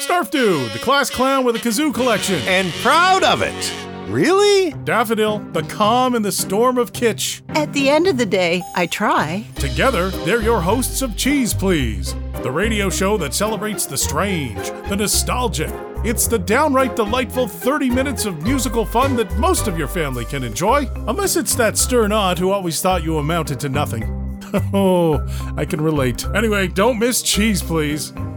Snarfdude, the class clown with a kazoo collection. And proud of it. Really? Daffodil, the calm in the storm of kitsch. At the end of the day, I try. Together, they're your hosts of Cheese Please, the radio show that celebrates the strange, the nostalgic. It's the downright delightful 30 minutes of musical fun that most of your family can enjoy, unless it's that stern aunt who always thought you amounted to nothing. Oh, I can relate. Anyway, don't miss Cheese Please.